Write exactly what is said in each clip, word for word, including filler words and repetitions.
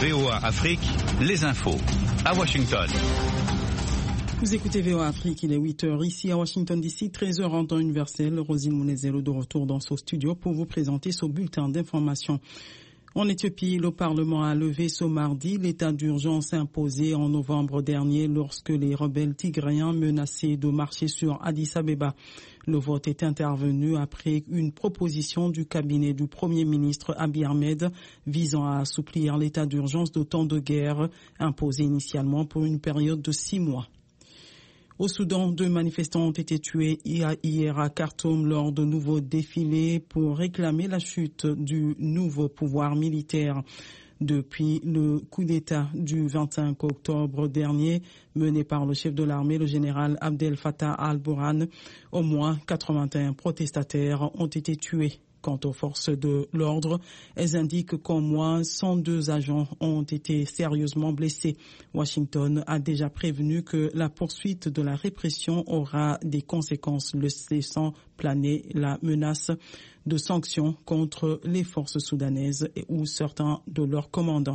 V O A Afrique, les infos. À Washington. Vous écoutez V O A Afrique, il est huit heures ici à Washington D C, treize heures en temps universel. Rosine Mounezelo de retour dans ce studio pour vous présenter ce bulletin d'information. En Éthiopie, le Parlement a levé ce mardi l'état d'urgence imposé en novembre dernier lorsque les rebelles tigréens menaçaient de marcher sur Addis Abeba. Le vote est intervenu après une proposition du cabinet du Premier ministre Abiy Ahmed visant à assouplir l'état d'urgence de temps de guerre imposé initialement pour une période de six mois. Au Soudan, deux manifestants ont été tués hier à Khartoum lors de nouveaux défilés pour réclamer la chute du nouveau pouvoir militaire. Depuis le coup d'État du vingt-cinq octobre dernier, mené par le chef de l'armée, le général Abdel Fattah al-Burhan, au moins quatre-vingt-un protestataires ont été tués. Quant aux forces de l'ordre, elles indiquent qu'au moins cent deux agents ont été sérieusement blessés. Washington a déjà prévenu que la poursuite de la répression aura des conséquences, le laissant planer la menace de sanctions contre les forces soudanaises ou certains de leurs commandants.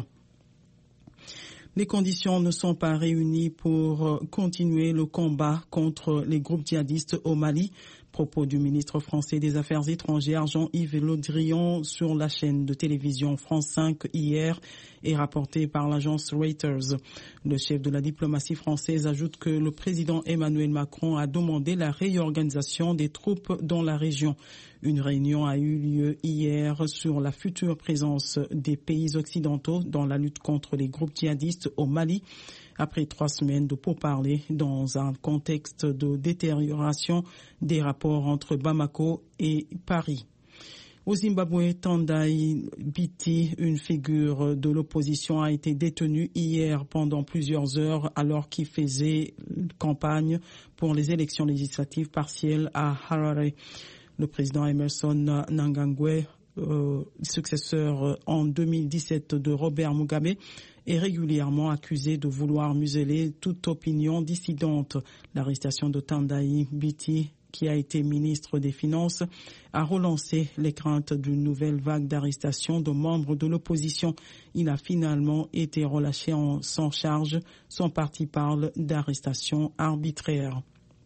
Les conditions ne sont pas réunies pour continuer le combat contre les groupes djihadistes au Mali. Propos du ministre français des Affaires étrangères Jean-Yves Le Drian sur la chaîne de télévision France cinq hier et rapporté par l'agence Reuters. Le chef de la diplomatie française ajoute que le président Emmanuel Macron a demandé la réorganisation des troupes dans la région. Une réunion a eu lieu hier sur la future présence des pays occidentaux dans la lutte contre les groupes djihadistes au Mali. Après trois semaines de pourparlers dans un contexte de détérioration des rapports entre Bamako et Paris. Au Zimbabwe, Tendai Biti, une figure de l'opposition, a été détenue hier pendant plusieurs heures alors qu'il faisait campagne pour les élections législatives partielles à Harare. Le président Emerson Mnangagwa, euh, successeur en deux mille dix-sept de Robert Mugabe, est régulièrement accusé de vouloir museler toute opinion dissidente. L'arrestation de Tendai Biti, qui a été ministre des Finances, a relancé les craintes d'une nouvelle vague d'arrestation de membres de l'opposition. Il a finalement été relâché en sans charge. Son parti parle d'arrestation arbitraire.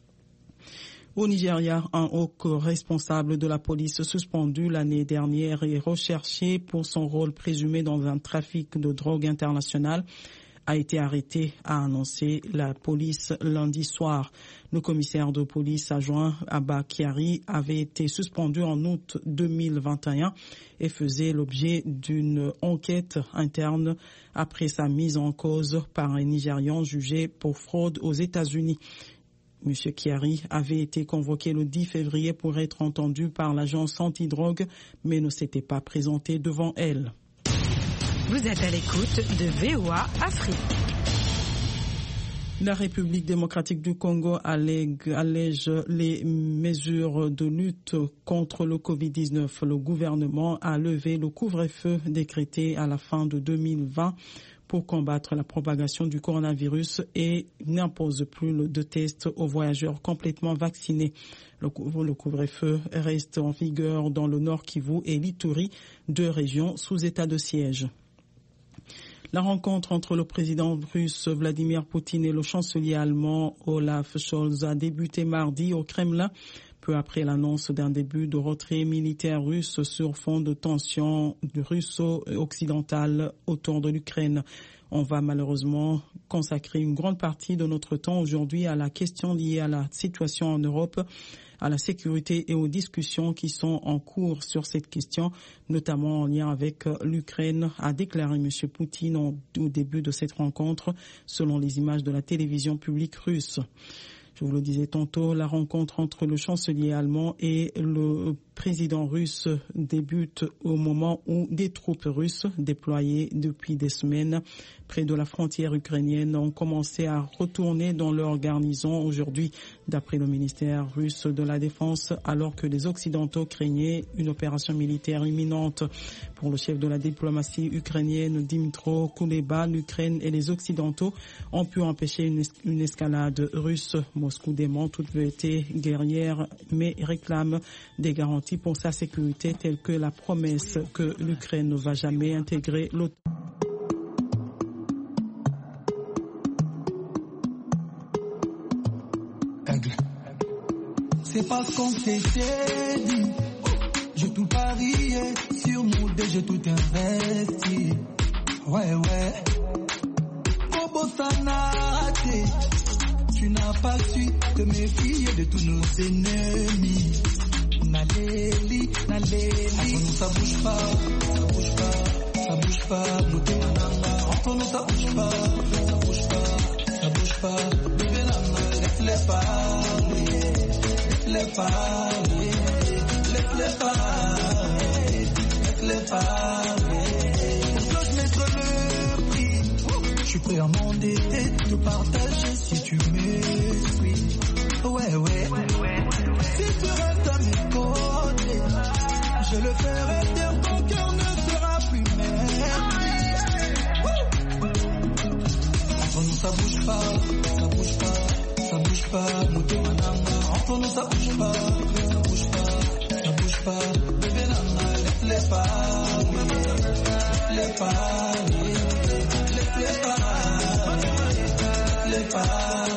Au Nigeria, un haut responsable de la police suspendu l'année dernière et recherché pour son rôle présumé dans un trafic de drogue international a été arrêté, a annoncé la police lundi soir. Le commissaire de police adjoint Abba Kyari avait été suspendu en août deux mille vingt et un et faisait l'objet d'une enquête interne après sa mise en cause par un Nigérian jugé pour fraude aux États-Unis. M. Kyari avait été convoqué le dix février pour être entendu par l'agence antidrogue, mais ne s'était pas présenté devant elle. Vous êtes à l'écoute de V O A Afrique. La République démocratique du Congo allègue, allège les mesures de lutte contre le covid dix-neuf. Le gouvernement a levé le couvre-feu décrété à la fin de deux mille vingt pour combattre la propagation du coronavirus et n'impose plus de tests aux voyageurs complètement vaccinés. Le couvre-feu reste en vigueur dans le Nord Kivu et l'Ituri, deux régions sous état de siège. La rencontre entre le président russe Vladimir Poutine et le chancelier allemand Olaf Scholz a débuté mardi au Kremlin, peu après l'annonce d'un début de retrait militaire russe sur fond de tensions russo-occidentales autour de l'Ukraine. On va malheureusement consacrer une grande partie de notre temps aujourd'hui à la question liée à la situation en Europe, à la sécurité et aux discussions qui sont en cours sur cette question, notamment en lien avec l'Ukraine, a déclaré M. Poutine au début de cette rencontre, selon les images de la télévision publique russe. Je vous le disais tantôt, la rencontre entre le chancelier allemand et le président russe débute au moment où des troupes russes déployées depuis des semaines près de la frontière ukrainienne ont commencé à retourner dans leur garnison aujourd'hui, d'après le ministère russe de la Défense, alors que les Occidentaux craignaient une opération militaire imminente. Pour le chef de la diplomatie ukrainienne, Dmytro Kuleba, l'Ukraine et les Occidentaux ont pu empêcher une, es- une escalade russe. Moscou dément toute vérité guerrière, mais réclame des garanties pour sa sécurité, telles que la promesse que l'Ukraine ne va jamais intégrer l'OTAN. C'est parce qu'on s'était dit. J'ai tout parié sur nous deux, j'ai tout investi. Ouais, ouais. Bobo Sanate, tu n'as pas su te méfier de tous nos ennemis. Naléli, Naléli. Entre nous ça bouge pas, ça bouge pas, ça bouge pas. Entre nous ça bouge pas, ça bouge pas, ça bouge pas. Bébé Nana, laisse-les parler, laisse-les parler, laisse-les parler, laisse-les parler. Pour que je mette le prix, je suis prêt à m'endetter, te partager si tu m'essuies. Ouais, ouais. Si tu restes à mes côtés, je le ferai taire, ton cœur ne sera plus merveilleux. Entre nous ça bouge pas, ça bouge pas, ça bouge pas. Entre nous ça bouge pas, ça bouge pas, ça bouge pas. Bébé Nana, laisse-les parler, laisse-les parler, laisse-les parler, laisse-les parler.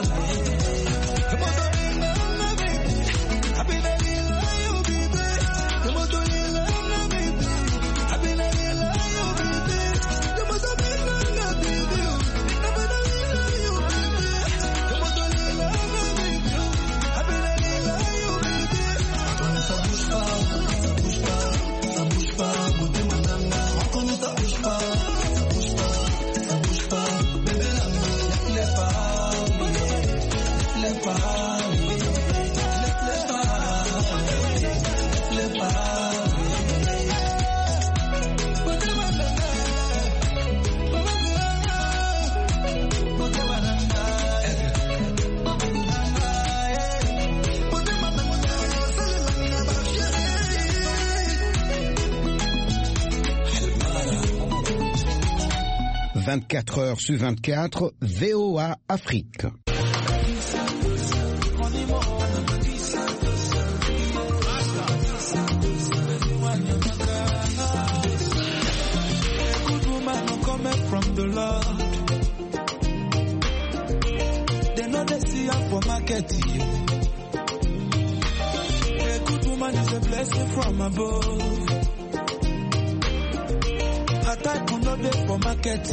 vingt-quatre heures sur vingt-quatre, V O A Afrique. From the Lord, they know they see her for market. A good woman is a blessing from above. A type will not be for market.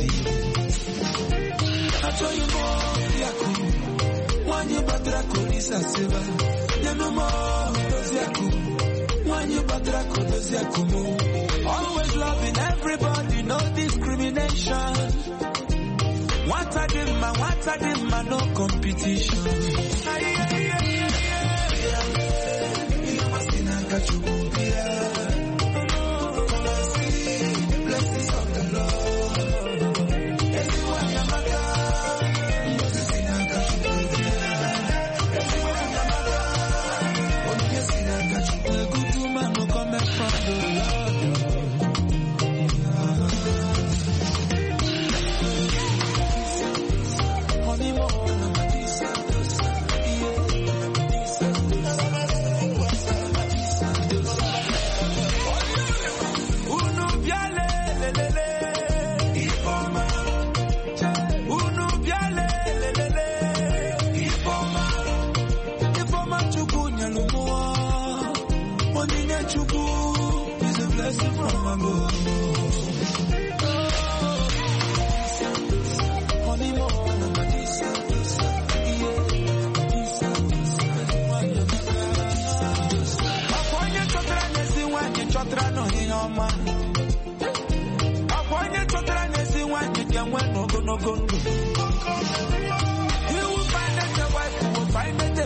I tell you more, Yaku. One you batra kolisa seva. You know more, Yaku. One you batra kolisa yaku. Always loving everybody, no discrimination. What I did, man, what I did, man, no competition. You must be not got you. Blessings of the Lord. Everywhere you matter, you must be not got you. Everywhere you matter, only you see not got you. A good woman no come from the Lord.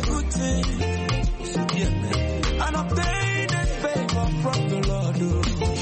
And obtain favor from the Lord.